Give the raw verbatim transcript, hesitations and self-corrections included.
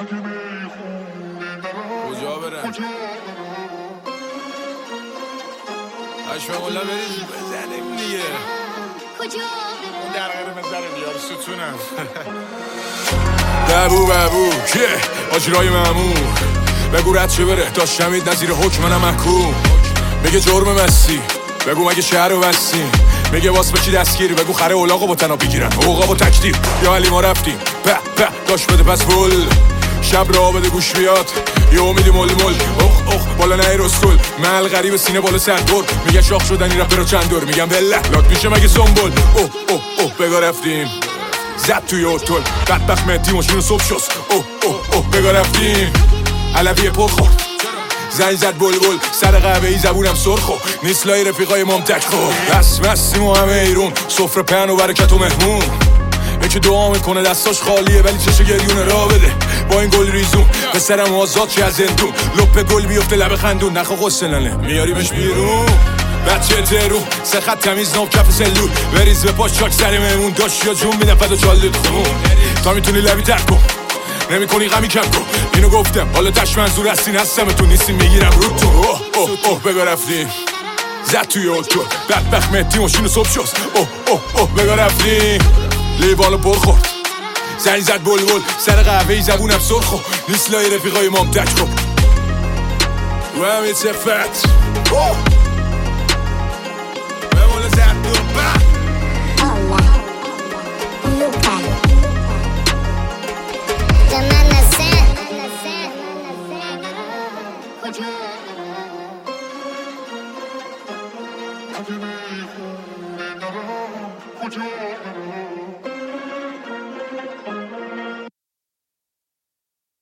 کجا برن اشفاقالله بریز بزنیم دیگه کجا اون درقیره بزنیم یار ستونم ببو ببو که آجرای ممون بگو رد چه بره داشتمید نظیر حکم منم محکوم میگه جرم مستی بگو مگه شهر رو بستیم میگه واس بچی دستگیر بگو خره اولاغو با تنا بگیرن اوقا با تکتیر یا علی ما رفتیم به به داشت بده پس بول شب را بده گوش بیاد یه امیدی مول مول اخ اخ بالا نه رسول مل غریب سینه بالا سربرد میگه شاخ شدنی رفت رو چند دور میگم بله لات میشه مگه سنبول اوه اوه اوه بگا رفتیم زد توی اوتول بدبخت مهدی ماشین صبح شست اوه اوه اوه بگا رفتیم علویه پر خورد زنگ زد بلبل سر قهوه ای زبونم سرخو نیست لای رفیقای مام تک خو بس مستیم و همه ایرون سفره پهن و برکت و مهمون یکی دعا میکنه دستاش خالیه ولی چشو گریونه را بده با این گل ریزون پسرم آزاد چه از زندون لپ گل بیفته لب خندون نخوا قسلنه میاریمش بیرون بچه ترون سه خط تمیز نام کف سلول بریز به پاش چاک سر مهمون داشت یا جون میدن فدا چالت خون تا میتونی لبی تک کن نمی کنی غمی کم کن اینو گفتم حالا تش منظور هستین هستم تو نیستیم میگیرم رو تو اوه اوه اوه بگا رفتیم زد توی اوتو بدبخت مهدی ماشین صبح شست اوه اوه اوه بگا رفتیم لیوانو پر خورد زنگ زد بلبل سر قهوه ای زبونم سرخو نیست لای رفیقای مام تک خب و همه تفت بمونه زد دو